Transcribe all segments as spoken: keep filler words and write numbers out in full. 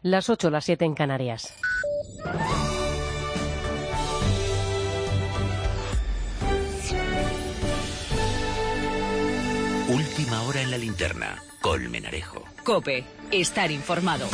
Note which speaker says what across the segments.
Speaker 1: Las ocho, las siete en Canarias.
Speaker 2: Última hora en la linterna. Colmenarejo.
Speaker 3: COPE. Estar informado.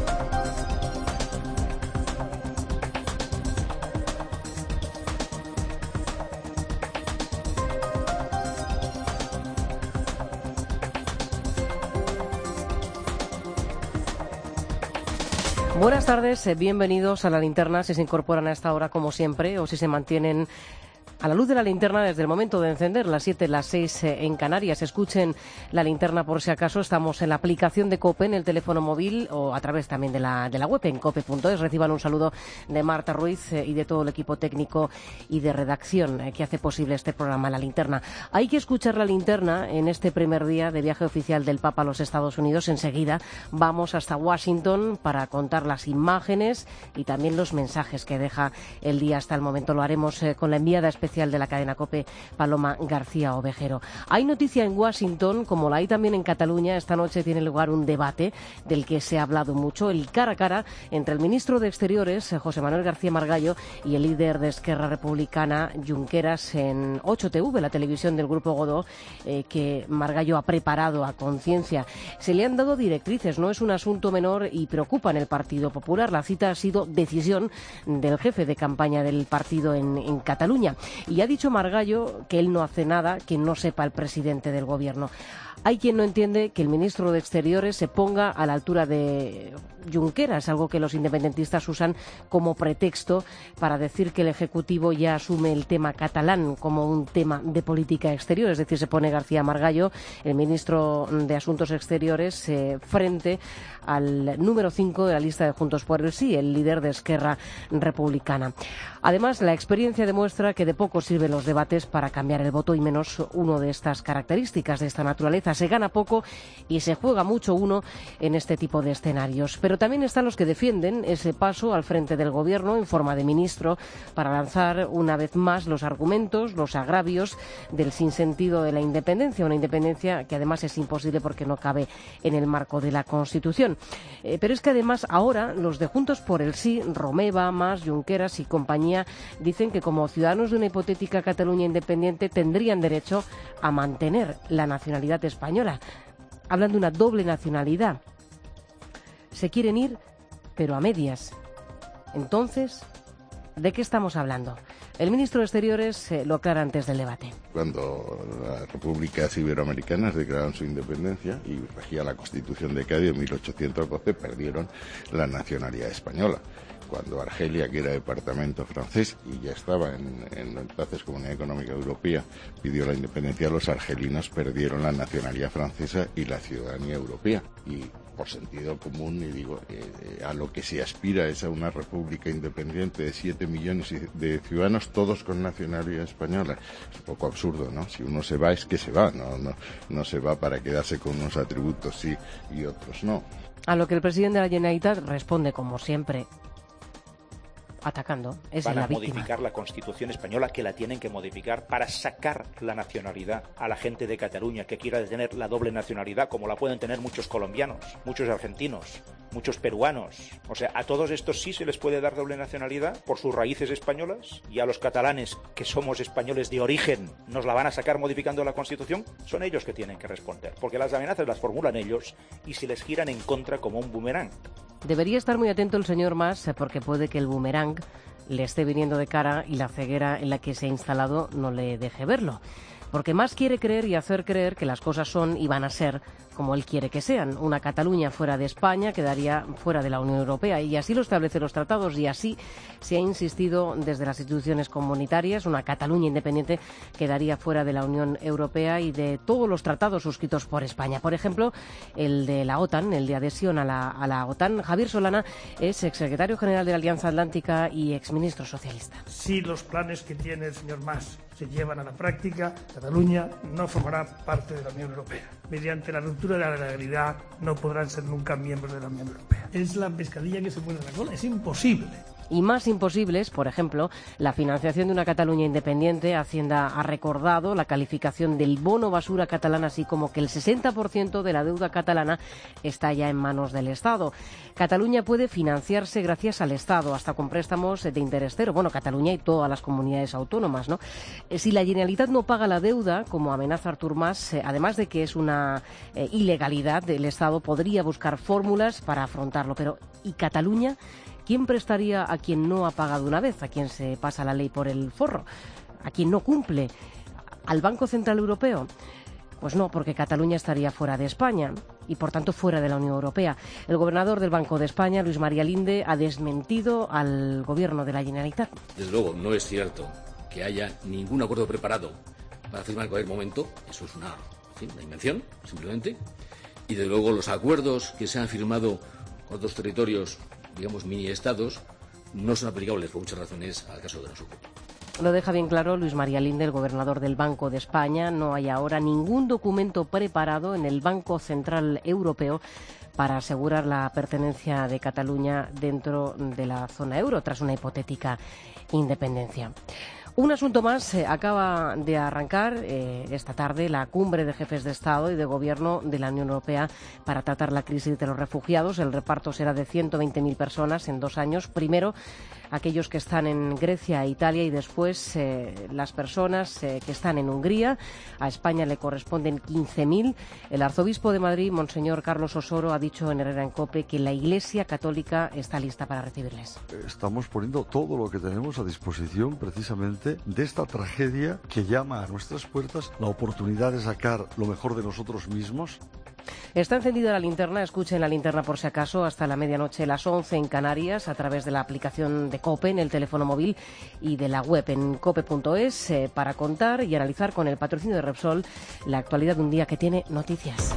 Speaker 1: Buenas tardes, bienvenidos a la linterna, si se incorporan a esta hora como siempre o si se mantienen a la luz de la linterna desde el momento de encender, las siete, las seis en Canarias. Escuchen la linterna por si acaso. Estamos en la aplicación de COPE, en el teléfono móvil o a través también de la, de la web en cope punto es. Reciban un saludo de Marta Ruiz eh, y de todo el equipo técnico y de redacción eh, que hace posible este programa, La Linterna. Hay que escuchar la linterna en este primer día de viaje oficial del Papa a los Estados Unidos. Enseguida vamos hasta Washington para contar las imágenes y también los mensajes que deja el día hasta el momento. Lo haremos eh, con la enviada especial de la cadena COPE, Paloma García Ovejero. Hay noticia en Washington, como la hay también en Cataluña. Esta noche tiene lugar un debate del que se ha hablado mucho, el cara a cara entre el ministro de Exteriores, José Manuel García Margallo, y el líder de Esquerra Republicana, Junqueras, en ocho T V, la televisión del Grupo Godó, eh, que Margallo ha preparado a conciencia. Se le han dado directrices, no es un asunto menor y preocupa en el Partido Popular. La cita ha sido decisión del jefe de campaña del partido en, en Cataluña. Y ha dicho Margallo que él no hace nada que no sepa el presidente del Gobierno. Hay quien no entiende que el ministro de Exteriores se ponga a la altura de Junqueras, algo que los independentistas usan como pretexto para decir que el Ejecutivo ya asume el tema catalán como un tema de política exterior. Es decir, se pone García Margallo, el ministro de Asuntos Exteriores, eh, frente al número cinco de la lista de Juntos por el Sí, el líder de Esquerra Republicana. Además, la experiencia demuestra que de poco sirven los debates para cambiar el voto, y menos uno de estas características, de esta naturaleza. Se gana poco y se juega mucho uno en este tipo de escenarios. Pero también están los que defienden ese paso al frente del Gobierno en forma de ministro para lanzar una vez más los argumentos, los agravios del sinsentido de la independencia, una independencia que además es imposible porque no cabe en el marco de la Constitución. Eh, pero es que además ahora los de Juntos por el Sí, Romeva, Mas, Junqueras y compañía, dicen que como ciudadanos de una hipotética Cataluña independiente tendrían derecho a mantener la nacionalidad española. Hablan de una doble nacionalidad. Se quieren ir, pero a medias. Entonces, ¿de qué estamos hablando? El ministro de Exteriores eh, lo aclara antes del debate.
Speaker 4: Cuando las repúblicas iberoamericanas declararon su independencia y regía la Constitución de Cádiz en mil ochocientos doce, perdieron la nacionalidad española. Cuando Argelia, que era departamento francés y ya estaba en, en entonces Comunidad Económica Europea, pidió la independencia, los argelinos perdieron la nacionalidad francesa y la ciudadanía europea. Y por sentido común, y digo, eh, a lo que se aspira es a una república independiente de siete millones de ciudadanos, todos con nacionalidad española. Es un poco absurdo, ¿no? Si uno se va, es que se va, no, no, no se va para quedarse con unos atributos sí y otros no.
Speaker 1: A lo que el presidente de la Generalitat responde, como siempre, atacando. Es
Speaker 5: Van
Speaker 1: la
Speaker 5: a
Speaker 1: víctima.
Speaker 5: modificar la Constitución española, que la tienen que modificar para sacar la nacionalidad a la gente de Cataluña que quiera tener la doble nacionalidad, como la pueden tener muchos colombianos, muchos argentinos, muchos peruanos. O sea, a todos estos sí se les puede dar doble nacionalidad por sus raíces españolas, y a los catalanes, que somos españoles de origen, nos la van a sacar modificando la Constitución. Son ellos que tienen que responder, porque las amenazas las formulan ellos y se les giran en contra como un boomerang.
Speaker 1: Debería estar muy atento el señor Mas, eh, porque puede que el boomerang le esté viniendo de cara y la ceguera en la que se ha instalado no le deje verlo. Porque Mas quiere creer y hacer creer que las cosas son y van a ser como él quiere que sean. Una Cataluña fuera de España quedaría fuera de la Unión Europea, y así lo establecen los tratados, y así se ha insistido desde las instituciones comunitarias. Una Cataluña independiente quedaría fuera de la Unión Europea y de todos los tratados suscritos por España. Por ejemplo, el de la OTAN, el de adhesión a la, a la OTAN. Javier Solana es exsecretario general de la Alianza Atlántica y exministro socialista.
Speaker 6: Si los planes que tiene el señor Mas se llevan a la práctica, Cataluña no formará parte de la Unión Europea. Mediante la ruptura de la legalidad no podrán ser nunca miembros de la Unión Europea. Es la pescadilla que se pone en la cola, es imposible.
Speaker 1: y más imposibles, por ejemplo, la financiación de una Cataluña independiente. Hacienda ha recordado la calificación del bono basura catalán, así como que el sesenta por ciento de la deuda catalana está ya en manos del Estado. Cataluña puede financiarse gracias al Estado, hasta con préstamos de interés cero. Bueno, Cataluña y todas las comunidades autónomas, ¿no? Si la Generalitat no paga la deuda, como amenaza Artur Mas, eh, además de que es una eh, ilegalidad, el Estado podría buscar fórmulas para afrontarlo. Pero, ¿y Cataluña? ¿Quién prestaría a quien no ha pagado una vez? ¿A quien se pasa la ley por el forro? ¿A quien no cumple? ¿Al Banco Central Europeo? Pues no, porque Cataluña estaría fuera de España y, por tanto, fuera de la Unión Europea. El gobernador del Banco de España, Luis María Linde, ha desmentido al gobierno de la Generalitat.
Speaker 7: Desde luego, no es cierto que haya ningún acuerdo preparado para firmar en cualquier momento. Eso es una, en fin, una invención, simplemente. Y, desde luego, los acuerdos que se han firmado con otros territorios, digamos, mini-estados, no son aplicables por muchas razones al caso de la Suco.
Speaker 1: Lo deja bien claro Luis María Linde, el gobernador del Banco de España. No hay ahora ningún documento preparado en el Banco Central Europeo para asegurar la pertenencia de Cataluña dentro de la zona euro, tras una hipotética independencia. Un asunto más. Eh, acaba de arrancar eh, esta tarde la cumbre de jefes de Estado y de Gobierno de la Unión Europea para tratar la crisis de los refugiados. El reparto será de ciento veinte mil personas en dos años. Primero, aquellos que están en Grecia e Italia, y después eh, las personas eh, que están en Hungría. A España le corresponden quince mil. El arzobispo de Madrid, Monseñor Carlos Osoro, ha dicho en Herrera en COPE que la Iglesia Católica está lista para recibirles.
Speaker 8: Estamos poniendo todo lo que tenemos a disposición precisamente de esta tragedia que llama a nuestras puertas la oportunidad de sacar lo mejor de nosotros mismos.
Speaker 1: Está encendida la linterna. Escuchen la linterna por si acaso hasta la medianoche, las once en Canarias, a través de la aplicación de COPE en el teléfono móvil y de la web en cope punto es, eh, para contar y analizar con el patrocinio de Repsol la actualidad de un día que tiene noticias.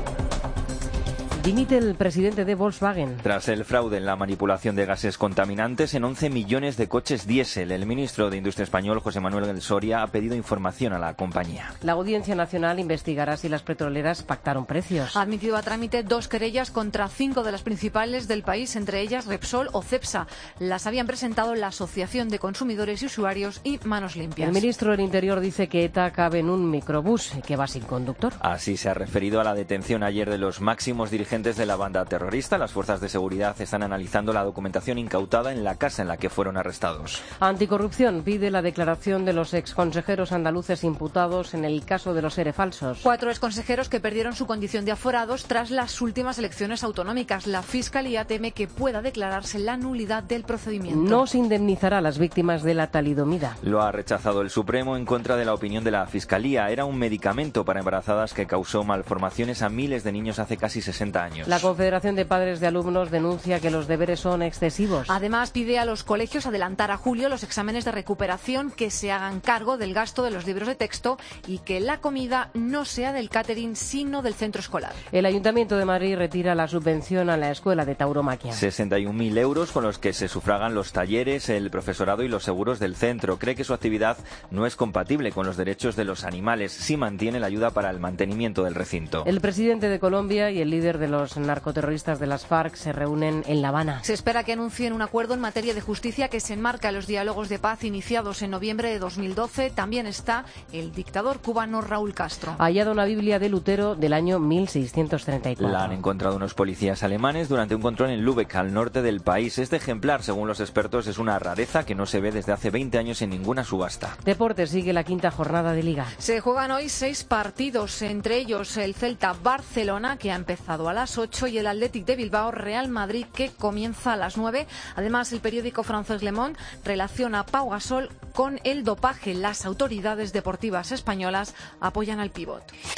Speaker 1: Dimite el presidente de Volkswagen.
Speaker 9: Tras el fraude en la manipulación de gases contaminantes en once millones de coches diésel, el ministro de Industria español, José Manuel Soria, ha pedido información a la compañía.
Speaker 1: La Audiencia Nacional investigará si las petroleras pactaron precios.
Speaker 10: Ha admitido a trámite dos querellas contra cinco de las principales del país, entre ellas Repsol o Cepsa. Las habían presentado la Asociación de Consumidores y Usuarios y Manos Limpias.
Speaker 1: El ministro del Interior dice que ETA cabe en un microbús que va sin conductor.
Speaker 9: Así se ha referido a la detención ayer de los máximos dirigentes de la banda terrorista. Las fuerzas de seguridad están analizando la documentación incautada en la casa en la que fueron arrestados.
Speaker 1: Anticorrupción pide la declaración de los exconsejeros andaluces imputados en el caso de los ERE falsos.
Speaker 10: Cuatro exconsejeros que perdieron su condición de aforados tras las últimas elecciones autonómicas. La Fiscalía teme que pueda declararse la nulidad del procedimiento.
Speaker 1: No se indemnizará a las víctimas de la talidomida.
Speaker 9: Lo ha rechazado el Supremo en contra de la opinión de la Fiscalía. Era un medicamento para embarazadas que causó malformaciones a miles de niños hace casi sesenta años.
Speaker 1: La Confederación de Padres de Alumnos denuncia que los deberes son excesivos.
Speaker 10: Además, pide a los colegios adelantar a julio los exámenes de recuperación, que se hagan cargo del gasto de los libros de texto y que la comida no sea del catering, sino del centro escolar.
Speaker 1: El Ayuntamiento de Madrid retira la subvención a la escuela de tauromaquia.
Speaker 9: sesenta y un mil euros con los que se sufragan los talleres, el profesorado y los seguros del centro. Cree que su actividad no es compatible con los derechos de los animales. Sí mantiene la ayuda para el mantenimiento del recinto.
Speaker 1: El presidente de Colombia y el líder de los narcoterroristas de las FARC se reúnen en La Habana.
Speaker 10: Se espera que anuncien un acuerdo en materia de justicia que se enmarca en los diálogos de paz iniciados en noviembre de dos mil doce. También está el dictador cubano Raúl Castro.
Speaker 1: Hallada una Biblia de Lutero del año mil seiscientos treinta y cuatro.
Speaker 9: La han encontrado unos policías alemanes durante un control en Lübeck, al norte del país. Este ejemplar, según los expertos, es una rareza que no se ve desde hace veinte años en ninguna subasta.
Speaker 1: Deportes, sigue la quinta jornada de Liga.
Speaker 10: Se juegan hoy seis partidos, entre ellos el Celta Barcelona, que ha empezado a las ocho, y el Athletic de Bilbao Real Madrid, que comienza a las nueve. Además, el periódico francés Le Monde relaciona a Pau Gasol con el dopaje. Las autoridades deportivas españolas apoyan al pívot.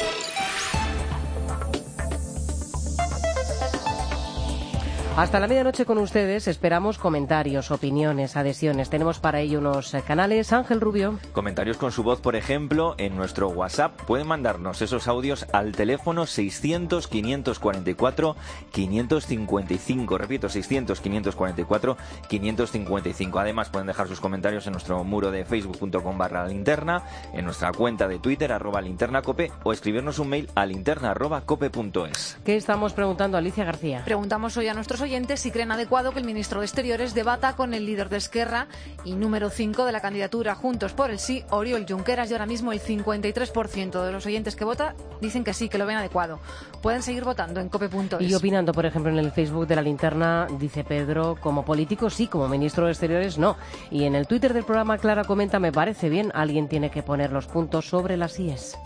Speaker 1: Hasta la medianoche con ustedes. Esperamos comentarios, opiniones, adhesiones. Tenemos para ello unos eh, canales. Ángel Rubio.
Speaker 9: Comentarios con su voz, por ejemplo, en nuestro WhatsApp. Pueden mandarnos esos audios al teléfono seiscientos, quinientos cuarenta y cuatro, quinientos cincuenta y cinco. Repito, seiscientos, quinientos cuarenta y cuatro, quinientos cincuenta y cinco. Además, pueden dejar sus comentarios en nuestro muro de facebook punto com barra linterna, en nuestra cuenta de Twitter, arroba linternacope, o escribirnos un mail a linterna arroba cope punto es.
Speaker 1: ¿Qué estamos preguntando, Alicia García?
Speaker 10: Preguntamos hoy a nuestros oyentes si creen adecuado que el ministro de Exteriores debata con el líder de Esquerra y número cinco de la candidatura Juntos por el Sí, Oriol Junqueras, y ahora mismo el cincuenta y tres por ciento de los oyentes que vota dicen que sí, que lo ven adecuado. Pueden seguir votando en cope punto es.
Speaker 1: Y opinando, por ejemplo, en el Facebook de La Linterna, dice Pedro, como político sí, como ministro de Exteriores no. Y en el Twitter del programa Clara comenta, me parece bien, alguien tiene que poner los puntos sobre las íes.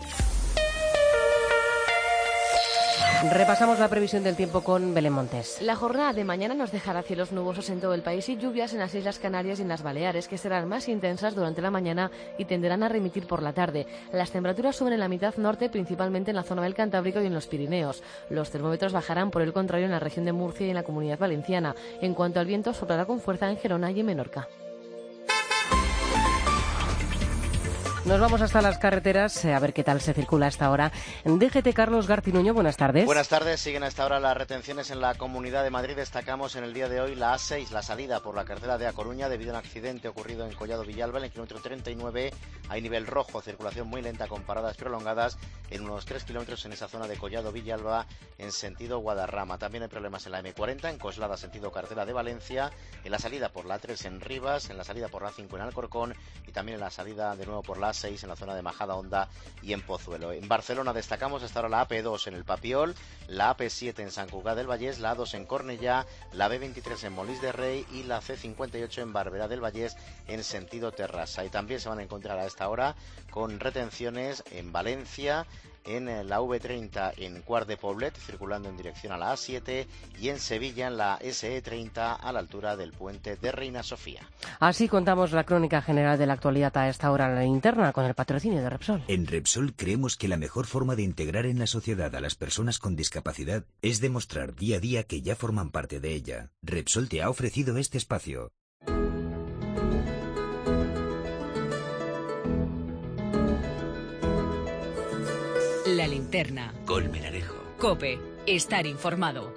Speaker 1: Repasamos la previsión del tiempo con Belén Montes.
Speaker 11: La jornada de mañana nos dejará cielos nubosos en todo el país y lluvias en las Islas Canarias y en las Baleares, que serán más intensas durante la mañana y tenderán a remitir por la tarde. Las temperaturas suben en la mitad norte, principalmente en la zona del Cantábrico y en los Pirineos. Los termómetros bajarán, por el contrario, en la región de Murcia y en la Comunidad Valenciana. En cuanto al viento, soplará con fuerza en Gerona y en Menorca.
Speaker 1: Nos vamos hasta las carreteras a ver qué tal se circula a esta hora. D G T Carlos Garcinuño, buenas tardes.
Speaker 12: Buenas tardes, siguen a esta hora las retenciones en la Comunidad de Madrid. Destacamos en el día de hoy la A seis, la salida por la carretera de A Coruña debido a un accidente ocurrido en Collado Villalba. En el kilómetro treinta y nueve hay nivel rojo, circulación muy lenta con paradas prolongadas en unos tres kilómetros en esa zona de Collado Villalba en sentido Guadarrama. También hay problemas en la M cuarenta, en Coslada sentido carretera de Valencia, en la salida por la A tres en Rivas, en la salida por la A cinco en Alcorcón y también en la salida de nuevo por la A seis en la zona de Majadahonda y en Pozuelo. En Barcelona destacamos hasta ahora la A P dos en el Papiol, la A P siete en Sant Cugat del Vallès, la A dos en Cornellà, la B veintitrés en Molins de Rey y la C cincuenta y ocho en Barberà del Vallès en sentido Terrassa. Y también se van a encontrar a esta hora con retenciones en Valencia, en la V treinta en Quart de Poblet, circulando en dirección a la A siete, y en Sevilla en la S E treinta a la altura del puente de Reina Sofía.
Speaker 1: Así contamos la crónica general de la actualidad a esta hora en La Linterna, con el patrocinio de Repsol.
Speaker 2: En Repsol creemos que la mejor forma de integrar en la sociedad a las personas con discapacidad es demostrar día a día que ya forman parte de ella. Repsol te ha ofrecido este espacio.
Speaker 3: La Linterna.
Speaker 2: Colmenarejo.
Speaker 3: COPE. Estar informado.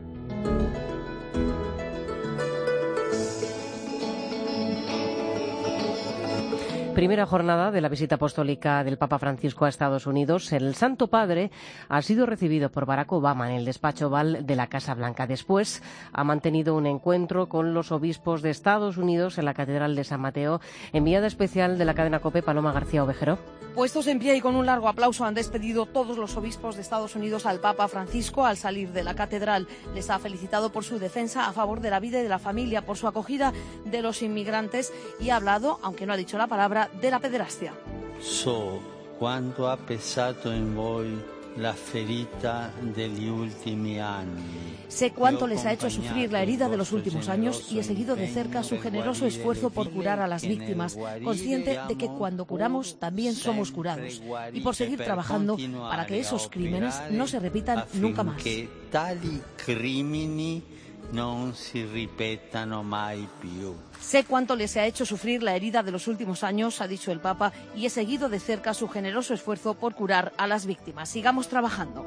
Speaker 1: Primera jornada de la visita apostólica del Papa Francisco a Estados Unidos. El Santo Padre ha sido recibido por Barack Obama en el despacho Oval de la Casa Blanca. Después ha mantenido un encuentro con los obispos de Estados Unidos en la Catedral de San Mateo. Enviada especial de la cadena COPE, Paloma García Ovejero.
Speaker 13: Puestos en pie y con un largo aplauso han despedido todos los obispos de Estados Unidos al Papa Francisco al salir de la catedral. Les ha felicitado por su defensa a favor de la vida y de la familia, por su acogida de los inmigrantes y ha hablado, aunque no ha dicho la palabra, de la pederastia.
Speaker 14: So quanto ha pesato in voi la ferita degli ultimi anni.
Speaker 13: Sé cuánto les ha hecho sufrir la herida de los últimos años y he seguido de cerca su generoso esfuerzo por curar a las víctimas, consciente de que cuando curamos también somos curados, y por seguir trabajando para que esos crímenes no se repitan nunca más.
Speaker 14: Tali crimini non si ripetano mai più.
Speaker 13: Sé cuánto les ha hecho sufrir la herida de los últimos años, ha dicho el Papa, y he seguido de cerca su generoso esfuerzo por curar a las víctimas. Sigamos trabajando.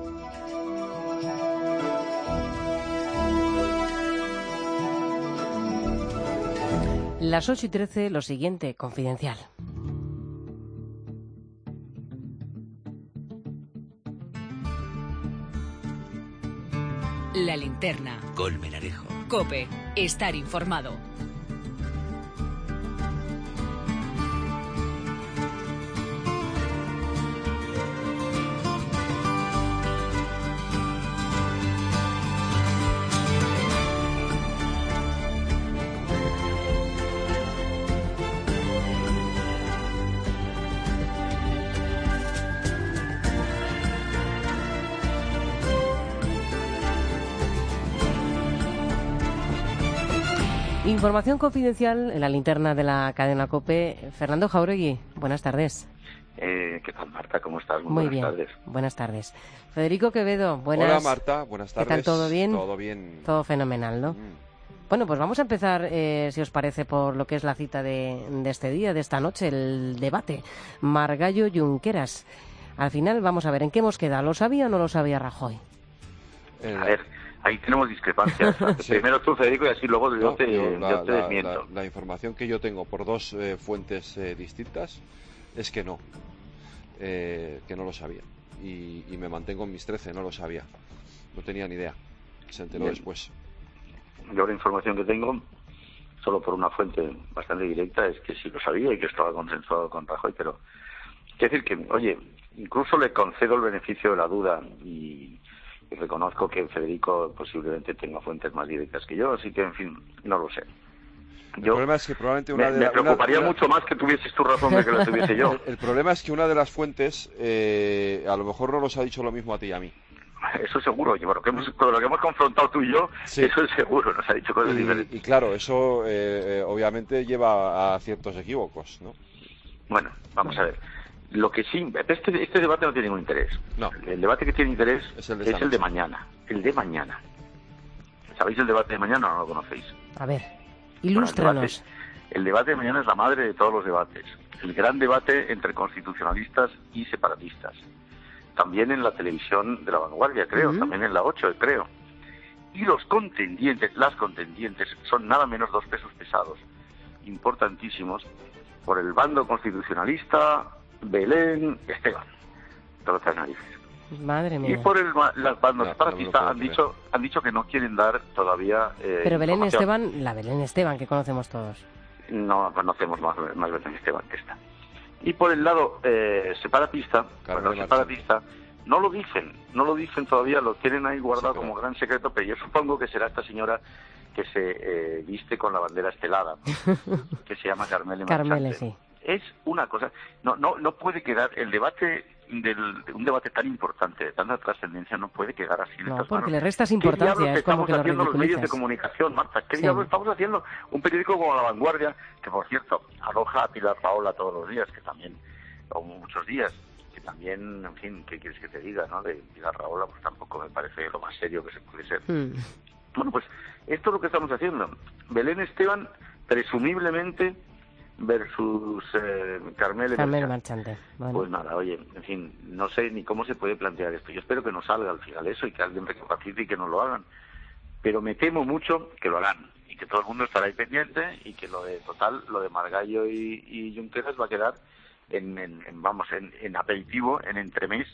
Speaker 1: Las ocho y trece, lo siguiente, confidencial.
Speaker 3: La Linterna.
Speaker 2: Colmenarejo.
Speaker 3: COPE. Estar informado.
Speaker 1: Información confidencial en la linterna de la cadena COPE. Fernando Jauregui, buenas tardes.
Speaker 15: Eh, ¿Qué tal, Marta? ¿Cómo estás? Muy,
Speaker 1: Muy
Speaker 15: buenas
Speaker 1: bien.
Speaker 15: tardes.
Speaker 1: Buenas tardes. Federico Quevedo, buenas.
Speaker 16: Hola, Marta. Buenas tardes.
Speaker 1: ¿Qué tal? ¿Todo bien?
Speaker 16: Todo bien.
Speaker 1: Todo fenomenal, ¿no?
Speaker 16: Mm.
Speaker 1: Bueno, pues vamos a empezar, eh, si os parece, por lo que es la cita de, de este día, de esta noche, el debate. Margallo Junqueras. Al final, vamos a ver, ¿en qué hemos quedado? ¿Lo sabía o no lo sabía Rajoy?
Speaker 16: Eh,
Speaker 15: A ver, ahí tenemos discrepancias.
Speaker 16: Sí.
Speaker 15: Primero tú, Federico, y así luego yo
Speaker 16: no,
Speaker 15: te,
Speaker 16: yo la,
Speaker 15: yo te
Speaker 16: la-
Speaker 15: desmiento.
Speaker 16: la- la información que yo tengo por dos eh, fuentes eh, distintas es que no, eh, que no lo sabía. Y, y me mantengo en mis trece, no lo sabía. No tenía ni idea. Se enteró
Speaker 15: Bien.
Speaker 16: después.
Speaker 15: Yo la información que tengo, solo por una fuente bastante directa, es que sí lo sabía y que estaba consensuado con Rajoy, pero quiero decir que, oye, incluso le concedo el beneficio de la duda y, y reconozco que Federico posiblemente tenga fuentes más directas que yo, así que, en fin, no lo sé.
Speaker 16: El
Speaker 15: Yo
Speaker 16: problema es que probablemente una
Speaker 15: me,
Speaker 16: de
Speaker 15: me
Speaker 16: la-
Speaker 15: preocuparía
Speaker 16: una-
Speaker 15: mucho más que tuvieses tu razón de que la tuviese yo.
Speaker 16: El, el problema es que una de las fuentes eh, a lo mejor no nos ha dicho lo mismo a ti y a mí.
Speaker 15: Eso seguro, yo, lo que hemos, con lo que hemos confrontado tú y yo,
Speaker 16: Sí.
Speaker 15: eso es seguro, nos ha dicho cosas diferentes.
Speaker 16: Y, y claro, eso eh, eh, obviamente lleva a ciertos equívocos, ¿no?
Speaker 15: Bueno, vamos a ver. Lo que sí, este, este debate no tiene ningún interés.
Speaker 16: No.
Speaker 15: El debate que tiene interés
Speaker 16: Es el de
Speaker 15: es
Speaker 16: esta
Speaker 15: el de
Speaker 16: noche.
Speaker 15: mañana. El de mañana. ¿Sabéis el debate de mañana o no lo conocéis?
Speaker 1: A ver,
Speaker 15: Bueno,
Speaker 1: ilústranos.
Speaker 15: el, debate, el debate de mañana es la madre de todos los debates. El gran debate entre constitucionalistas y separatistas. También en la televisión de La Vanguardia, creo.
Speaker 1: Ujú.
Speaker 15: También en la ocho, creo. Y los contendientes, las contendientes, son nada menos dos pesos pesados, importantísimos, por el bando constitucionalista, Belén, Esteban. Todas estas narices.
Speaker 1: Madre
Speaker 15: Y
Speaker 1: mía.
Speaker 15: por el ma- las bandos
Speaker 16: No,
Speaker 15: separatistas
Speaker 16: no me lo
Speaker 15: han
Speaker 16: puedo
Speaker 15: dicho han dicho que no quieren dar todavía eh,
Speaker 1: Pero Belén
Speaker 15: información.
Speaker 1: Esteban, la Belén Esteban que conocemos todos.
Speaker 15: No conocemos más, más Belén Esteban que esta. Y por el lado eh, separatista,
Speaker 16: Carmen
Speaker 15: bueno, separatista, no lo dicen, no lo dicen todavía, lo tienen ahí guardado
Speaker 16: Sí, pero-
Speaker 15: como gran secreto, pero yo supongo que será esta señora que se eh, viste con la bandera estelada, que se llama Carmele
Speaker 1: Carmele,
Speaker 15: Marchante.
Speaker 1: sí.
Speaker 15: Es una cosa, no no no puede quedar el debate del de un debate tan importante, de tanta trascendencia, no puede quedar así en
Speaker 1: No,
Speaker 15: estas
Speaker 1: porque
Speaker 15: manos.
Speaker 1: le restas
Speaker 15: ¿Qué
Speaker 1: importancia,
Speaker 15: diablos
Speaker 1: es como
Speaker 15: estamos
Speaker 1: que lo
Speaker 15: haciendo los medios de
Speaker 1: ridiculizas.
Speaker 15: comunicación, Marta? ¿Qué
Speaker 1: Sí.
Speaker 15: diablos estamos haciendo? Un periódico como La Vanguardia, que por cierto, aloja a Pilar Paola todos los días, que también, o muchos días, que también, en fin, ¿qué quieres que te diga, no? De Pilar Paola, pues tampoco me parece lo más serio que se puede ser.
Speaker 1: Mm.
Speaker 15: Bueno, pues esto es lo que estamos haciendo. Belén Esteban, presumiblemente, versus eh, Carmele
Speaker 1: Carmele
Speaker 15: Marchante.
Speaker 1: Marchante. Vale.
Speaker 15: Pues nada, oye, en fin, no sé ni cómo se puede plantear esto. Yo espero que no salga al final eso y que alguien recapacite y que no lo hagan. Pero me temo mucho que lo harán y que todo el mundo estará ahí pendiente y que lo de total, lo de Margallo y, y Junqueras va a quedar en, en- en, vamos, en, en aperitivo, en entremés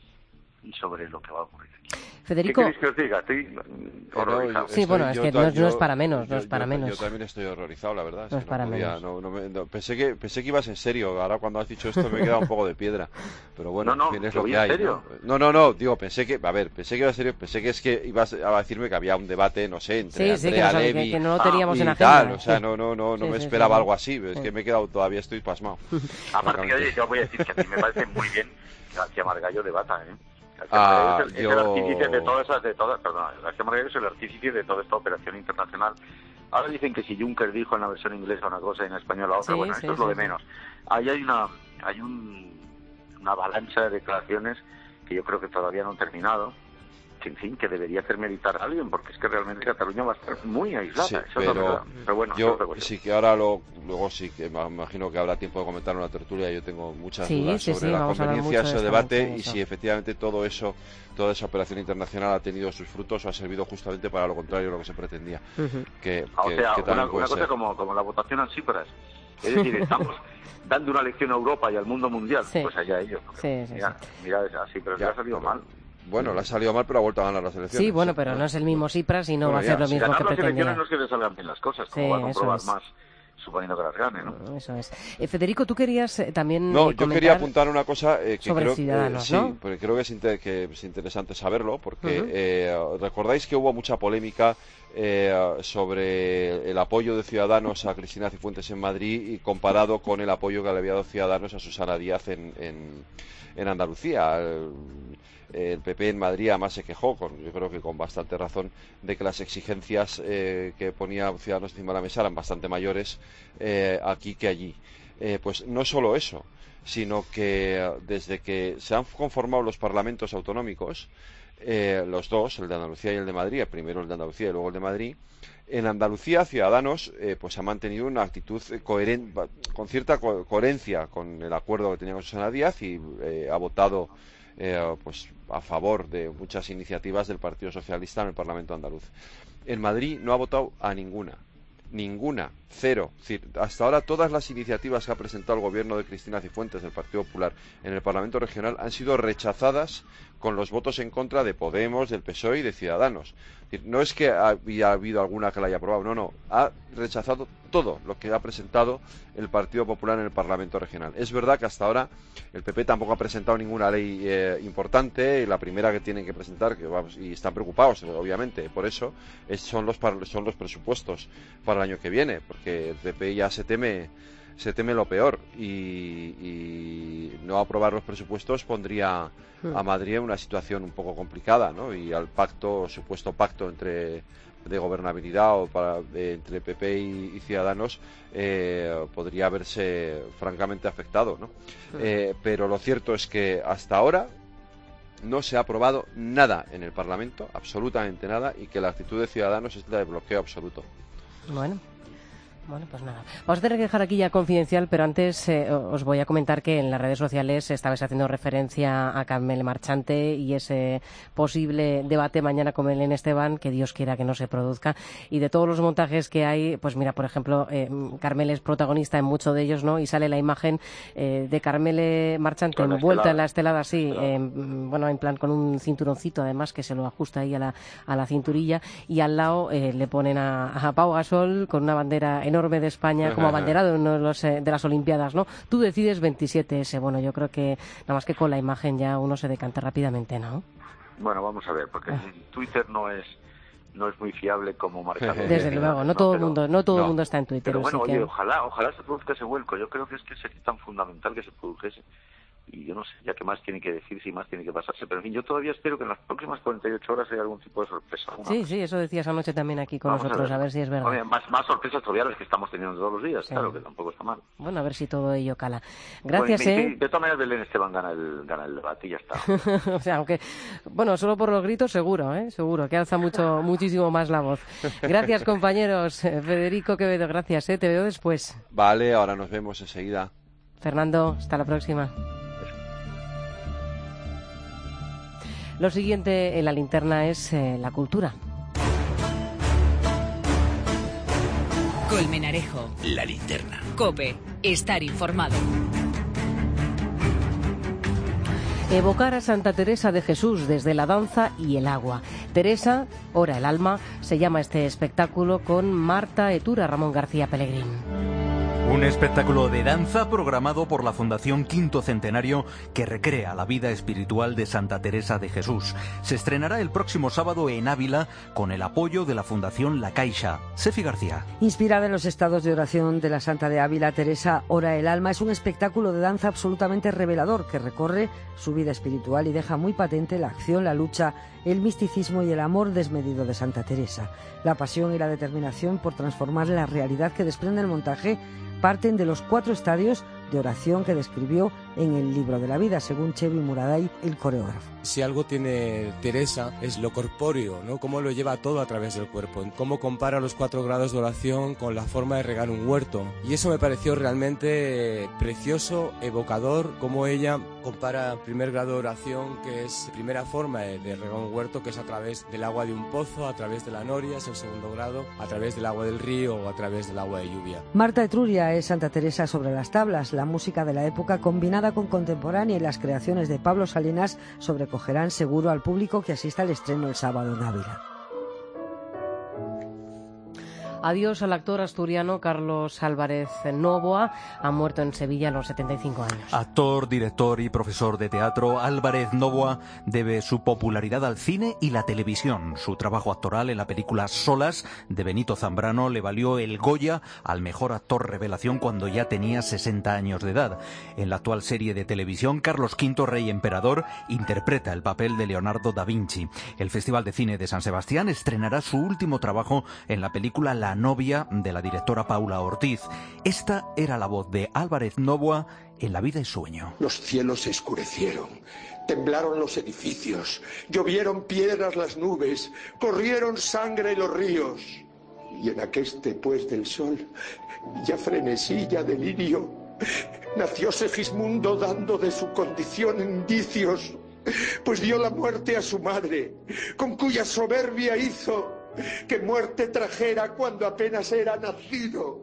Speaker 15: y sobre lo que va a ocurrir.
Speaker 1: Federico.
Speaker 15: ¿Qué queréis que os diga? Estoy mm, horrorizado.
Speaker 1: Sí, bueno, es
Speaker 16: yo
Speaker 1: que
Speaker 16: ta-
Speaker 1: no es- no
Speaker 16: yo-
Speaker 1: es para menos, no
Speaker 16: yo-
Speaker 1: es para
Speaker 16: yo-
Speaker 1: menos.
Speaker 16: Yo también estoy horrorizado, la verdad.
Speaker 1: No
Speaker 16: que
Speaker 1: es para
Speaker 16: podía-
Speaker 1: menos.
Speaker 16: no- no me- no, pensé, que, pensé que ibas en serio. Ahora cuando has dicho esto me he quedado un poco de piedra. Pero bueno,
Speaker 15: No, no,
Speaker 16: en fin, es
Speaker 15: que
Speaker 16: lo
Speaker 15: voy
Speaker 16: que
Speaker 15: en
Speaker 16: hay.
Speaker 15: serio.
Speaker 16: ¿no? no, no, no, digo, pensé que, a ver, pensé que iba en serio, pensé que es que ibas a decirme que había un debate, no sé, entre
Speaker 1: Sí, sí, que
Speaker 16: Andrea
Speaker 1: no sabe- que-
Speaker 16: Levy
Speaker 1: que no lo teníamos
Speaker 16: y
Speaker 1: en agenda,
Speaker 16: tal. O sea,
Speaker 1: sí.
Speaker 16: no, no, no, no
Speaker 1: Sí,
Speaker 16: me
Speaker 1: sí,
Speaker 16: esperaba
Speaker 1: sí.
Speaker 16: algo así. Es
Speaker 1: Sí.
Speaker 16: que me he quedado, todavía estoy pasmado.
Speaker 15: Aparte, que, oye, yo voy a decir que a mí me parece muy bien que García Margallo debata, ¿eh? García
Speaker 16: Ah,
Speaker 15: Margallo es, el, es
Speaker 16: yo-
Speaker 15: el artífice de todas esas, de todas, perdón, García Margallo es el artífice de toda esta operación internacional. Ahora dicen que si Juncker dijo en la versión inglesa una cosa y en español la otra,
Speaker 1: Sí,
Speaker 15: bueno,
Speaker 1: sí,
Speaker 15: esto es lo
Speaker 1: sí,
Speaker 15: de
Speaker 1: sí.
Speaker 15: menos. Ahí hay una, hay un, una avalancha de declaraciones que yo creo que todavía no han terminado, que en fin, que debería hacer meditar a alguien, porque es que realmente Cataluña va a estar muy aislada,
Speaker 16: Sí,
Speaker 15: eso es la
Speaker 16: pero
Speaker 15: verdad. Pero bueno, eso
Speaker 16: yo
Speaker 15: es otra cuestión.
Speaker 16: sí que ahora lo, luego sí que me imagino que habrá tiempo de comentar una tertulia. Yo tengo muchas
Speaker 1: Sí,
Speaker 16: dudas
Speaker 1: sí,
Speaker 16: sobre
Speaker 1: sí,
Speaker 16: la
Speaker 1: vamos a hablar
Speaker 16: conveniencia de
Speaker 1: mucho
Speaker 16: ese
Speaker 1: de esta
Speaker 16: debate
Speaker 1: noche de
Speaker 16: y
Speaker 1: eso.
Speaker 16: si efectivamente todo eso, toda esa operación internacional ha tenido sus frutos o ha servido justamente para lo contrario de lo que se pretendía.
Speaker 1: Ujú.
Speaker 16: Que,
Speaker 15: Ah, o
Speaker 16: que-
Speaker 15: sea,
Speaker 16: que también
Speaker 15: una,
Speaker 16: puede
Speaker 15: una cosa
Speaker 16: ser.
Speaker 15: como, como la votación al Cipras. Es decir, estamos dando una lección a Europa y al mundo mundial.
Speaker 1: Sí.
Speaker 15: Pues allá ellos. porque,
Speaker 1: Sí, sí,
Speaker 15: mira, mira, es así, pero
Speaker 16: Ya,
Speaker 15: le ha salido
Speaker 16: pero-
Speaker 15: mal.
Speaker 16: Bueno, le ha salido mal, pero ha vuelto a ganar las elecciones.
Speaker 1: Sí, bueno, pero no es el mismo Cipras y no
Speaker 16: Bueno,
Speaker 1: va a
Speaker 16: ya,
Speaker 1: hacer lo
Speaker 16: sí.
Speaker 1: mismo
Speaker 15: Ganar
Speaker 1: que
Speaker 15: las elecciones
Speaker 1: pretendía.
Speaker 15: no es que le salgan bien las cosas, como
Speaker 1: Sí,
Speaker 15: va a
Speaker 1: eso
Speaker 15: comprobar
Speaker 1: es.
Speaker 15: más, suponiendo que las gane, ¿no?
Speaker 1: Eso es. Eh, Federico, tú querías eh, también
Speaker 16: No,
Speaker 1: eh,
Speaker 16: yo quería
Speaker 1: comentar
Speaker 16: apuntar una cosa eh, que
Speaker 1: sobre
Speaker 16: creo
Speaker 1: Ciudadanos,
Speaker 16: eh, sí,
Speaker 1: ¿no?
Speaker 16: porque creo que es, inter- que es interesante saberlo, porque
Speaker 1: Ujú.
Speaker 16: eh, recordáis que hubo mucha polémica eh, sobre el apoyo de Ciudadanos a Cristina Cifuentes en Madrid y comparado con el apoyo que le había dado Ciudadanos a Susana Díaz en, en, en Andalucía. El, el P P en Madrid además se quejó, con, yo creo que con bastante razón, de que las exigencias eh, que ponía Ciudadanos encima de la mesa eran bastante mayores eh, aquí que allí. Eh, pues no solo eso, sino que eh, desde que se han conformado los parlamentos autonómicos, eh, los dos, el de Andalucía y el de Madrid, primero el de Andalucía y luego el de Madrid, en Andalucía Ciudadanos eh, pues ha mantenido una actitud coherente, con cierta co- coherencia con el acuerdo que tenía con Susana Díaz y eh, ha votado eh, pues a favor de muchas iniciativas del Partido Socialista en el Parlamento andaluz. En Madrid no ha votado a ninguna. Ninguna, cero. Es decir, hasta ahora todas las iniciativas que ha presentado el gobierno de Cristina Cifuentes del Partido Popular en el Parlamento Regional han sido rechazadas con los votos en contra de Podemos, del P S O E y de Ciudadanos. Es decir, no es que haya habido alguna que la haya aprobado, no, no, ha rechazado todo lo que ha presentado el Partido Popular en el Parlamento Regional. Es verdad que hasta ahora el P P tampoco ha presentado ninguna ley eh, importante, y la primera que tienen que presentar, que vamos, y están preocupados, obviamente, por eso, es, son, los, son los presupuestos para el año que viene, porque el P P ya se teme se teme lo peor, y, y no aprobar los presupuestos pondría a Madrid en una situación un poco complicada, ¿no? Y al pacto, supuesto pacto entre de gobernabilidad o para, de, entre P P y, y Ciudadanos eh, podría verse francamente afectado, ¿no? Eh, pero lo cierto es que hasta ahora no se ha aprobado nada en el Parlamento, absolutamente nada, y que la actitud de Ciudadanos es la de bloqueo absoluto.
Speaker 1: Bueno. Bueno, pues nada. Vamos a tener que dejar aquí ya confidencial, pero antes eh, os voy a comentar que en las redes sociales estabais haciendo referencia a Carmele Marchante y ese posible debate mañana con Belén Esteban, que Dios quiera que no se produzca. Y de todos los montajes que hay, pues mira, por ejemplo, eh, Carmele es protagonista en muchos de ellos, ¿no? Y sale la imagen eh, de Carmele Marchante envuelta en la estelada, sí, eh, bueno, en plan con un cinturoncito, además, que se lo ajusta ahí a la, a la cinturilla, y al lado eh, le ponen a, a Pau Gasol con una bandera enorme de España como abanderado en uno de, los, eh, de las Olimpiadas, ¿no? Tú decides veintisiete ese. Bueno, yo creo que nada más que con la imagen ya uno se decanta rápidamente, ¿no?
Speaker 15: Bueno, vamos a ver, porque ah. Twitter no es no es muy fiable como marcador.
Speaker 1: Desde luego, no, no todo el mundo, no todo no. el mundo está en Twitter.
Speaker 15: Pero bueno, oye,
Speaker 1: que...
Speaker 15: ojalá, ojalá se produzca ese vuelco. Yo creo que es que sería tan fundamental que se produjese. Y yo no sé ya qué más tiene que decirse y más tiene que pasarse, pero en fin, yo todavía espero que en las próximas cuarenta y ocho horas haya algún tipo de sorpresa.
Speaker 1: Sí, sí, eso decías anoche también aquí con Vamos nosotros, a ver. a ver si es verdad.
Speaker 15: Oye, más, más sorpresas todavía las que estamos teniendo todos los días, sí. Claro, que tampoco está mal.
Speaker 1: Bueno, a ver si todo ello cala. Gracias,
Speaker 15: bueno,
Speaker 1: ¿eh?
Speaker 15: De todas maneras, Belén Esteban gana el, gana el debate y ya está.
Speaker 1: O sea, aunque, bueno, solo por los gritos seguro, ¿eh? Seguro, que alza mucho, muchísimo más la voz. Gracias, compañeros. Federico Quevedo, gracias, ¿eh? Te veo después.
Speaker 16: Vale, ahora nos vemos enseguida.
Speaker 1: Fernando, hasta la próxima. Lo siguiente en la linterna es eh, la cultura.
Speaker 3: Colmenarejo.
Speaker 2: La linterna.
Speaker 3: COPE. Estar informado.
Speaker 1: Evocar a Santa Teresa de Jesús desde la danza y el agua. Teresa, ora el alma, se llama este espectáculo con Marta Etura, Ramón García Pellegrín.
Speaker 17: Un espectáculo de danza programado por la Fundación Quinto Centenario que recrea la vida espiritual de Santa Teresa de Jesús. Se estrenará el próximo sábado en Ávila con el apoyo de la Fundación La Caixa. Sefi García.
Speaker 18: Inspirada en los estados de oración de la Santa de Ávila, Teresa ora el alma es un espectáculo de danza absolutamente revelador que recorre su vida espiritual y deja muy patente la acción, la lucha, el misticismo y el amor desmedido de Santa Teresa. La pasión y la determinación por transformar la realidad que desprende el montaje parten de los cuatro estadios de oración que describió en el Libro de la Vida, según Chevi Muraday, el coreógrafo.
Speaker 19: Si algo tiene Teresa es lo corpóreo, ¿no? Cómo lo lleva todo a través del cuerpo, cómo compara los cuatro grados de oración con la forma de regar un huerto. Y eso me pareció realmente precioso, evocador, cómo ella compara el primer grado de oración, que es primera forma de, de regar un huerto, que es a través del agua de un pozo, a través de la noria, es el segundo grado, a través del agua del río o a través del agua de lluvia.
Speaker 18: Marta Etruria es Santa Teresa sobre las tablas. La música de la época combinada con contemporánea y las creaciones de Pablo Salinas sobrecogerán seguro al público que asista al estreno el sábado en Ávila.
Speaker 1: Adiós al actor asturiano Carlos Álvarez Nóvoa, ha muerto en Sevilla a los setenta y cinco años.
Speaker 17: Actor, director y profesor de teatro, Álvarez Nóvoa debe su popularidad al cine y la televisión. Su trabajo actoral en la película Solas de Benito Zambrano le valió el Goya al mejor actor revelación cuando ya tenía sesenta años de edad. En la actual serie de televisión, Carlos quinto, Rey Emperador, interpreta el papel de Leonardo da Vinci. El Festival de Cine de San Sebastián estrenará su último trabajo en la película La novia de la directora Paula Ortiz. Esta era la voz de Álvarez Nóvoa en La vida y sueño.
Speaker 20: Los cielos se escurecieron, temblaron los edificios, llovieron piedras las nubes, corrieron sangre los ríos. Y en aqueste pues del sol, ya frenesí, ya delirio, nació Segismundo dando de su condición indicios, pues dio la muerte a su madre, con cuya soberbia hizo que muerte trajera cuando apenas era nacido.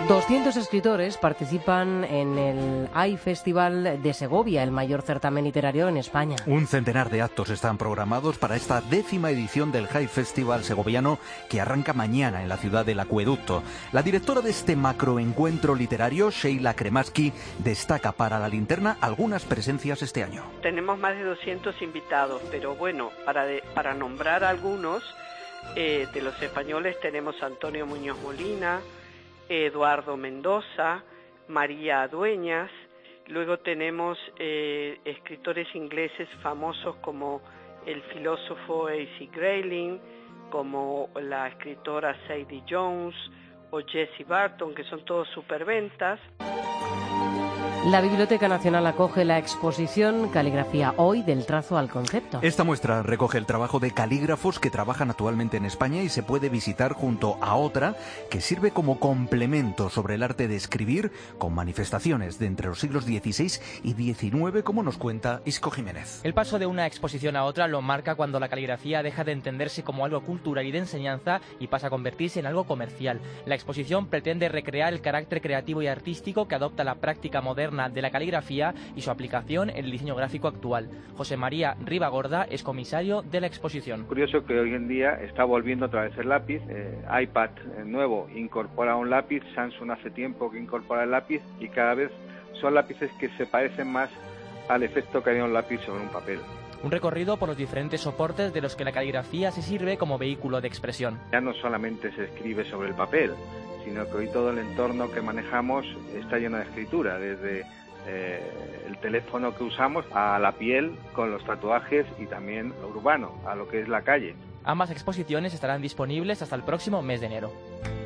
Speaker 1: doscientos escritores participan en el A I Festival de Segovia, el mayor certamen literario en España.
Speaker 17: Un centenar de actos están programados para esta décima edición del High Festival segoviano que arranca mañana en la ciudad del Acueducto. La directora de este macroencuentro literario, Sheila Kremaski, destaca para La Linterna algunas presencias este año.
Speaker 21: Tenemos más de doscientos invitados, pero bueno, para, de, para nombrar algunos, eh, de los españoles tenemos a Antonio Muñoz Molina, Eduardo Mendoza, María Dueñas, luego tenemos eh, escritores ingleses famosos como el filósofo A C Grayling, como la escritora Sadie Jones o Jessie Barton, que son todos superventas.
Speaker 1: La Biblioteca Nacional acoge la exposición Caligrafía Hoy, del trazo al concepto.
Speaker 17: Esta muestra recoge el trabajo de calígrafos que trabajan actualmente en España y se puede visitar junto a otra que sirve como complemento sobre el arte de escribir, con manifestaciones de entre los siglos dieciséis y diecinueve, como nos cuenta Isco Jiménez.
Speaker 22: El paso de una exposición a otra lo marca cuando la caligrafía deja de entenderse como algo cultural y de enseñanza y pasa a convertirse en algo comercial. La exposición pretende recrear el carácter creativo y artístico que adopta la práctica moderna de la caligrafía y su aplicación en el diseño gráfico actual. José María Ribagorda es comisario de la exposición.
Speaker 23: Curioso que hoy en día está volviendo otra vez el lápiz. Eh, iPad eh, nuevo incorpora un lápiz, Samsung hace tiempo que incorpora el lápiz y cada vez son lápices que se parecen más al efecto que haría un lápiz sobre un papel.
Speaker 22: Un recorrido por los diferentes soportes de los que la caligrafía se sirve como vehículo de expresión.
Speaker 23: Ya no solamente se escribe sobre el papel, sino que hoy todo el entorno que manejamos está lleno de escritura, desde eh, el teléfono que usamos a la piel con los tatuajes y también lo urbano, a lo que es la calle.
Speaker 22: Ambas exposiciones estarán disponibles hasta el próximo mes de enero.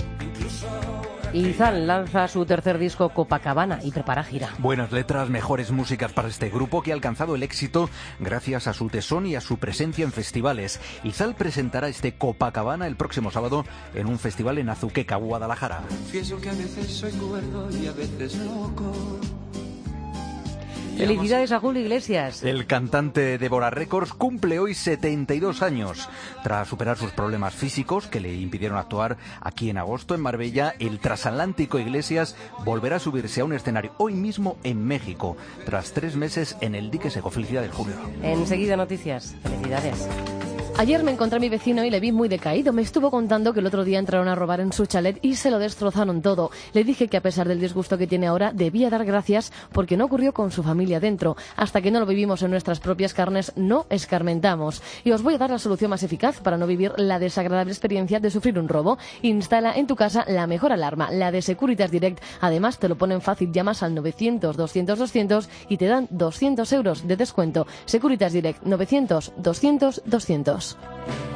Speaker 1: Izal lanza su tercer disco Copacabana y prepara gira.
Speaker 17: Buenas letras, mejores músicas para este grupo que ha alcanzado el éxito gracias a su tesón y a su presencia en festivales. Izal presentará este Copacabana el próximo sábado en un festival en Azuqueca, Guadalajara.
Speaker 24: Confieso que a veces soy cuerdo y a veces loco.
Speaker 1: Felicidades a Julio Iglesias.
Speaker 17: El cantante de Bora Records cumple hoy setenta y dos años. Tras superar sus problemas físicos que le impidieron actuar aquí en agosto en Marbella, el transatlántico Iglesias volverá a subirse a un escenario hoy mismo en México, tras tres meses en el dique seco. Felicidades, Julio.
Speaker 1: Enseguida noticias. Felicidades.
Speaker 11: Ayer me encontré a mi vecino y le vi muy decaído. Me estuvo contando que el otro día entraron a robar en su chalet y se lo destrozaron todo. Le dije que a pesar del disgusto que tiene ahora, debía dar gracias porque no ocurrió con su familia dentro. Hasta que no lo vivimos en nuestras propias carnes, no escarmentamos. Y os voy a dar la solución más eficaz para no vivir la desagradable experiencia de sufrir un robo. Instala en tu casa la mejor alarma, la de Securitas Direct. Además, te lo ponen fácil. Llamas al novecientos, doscientos, doscientos y te dan doscientos euros de descuento. Securitas Direct, novecientos, doscientos, doscientos.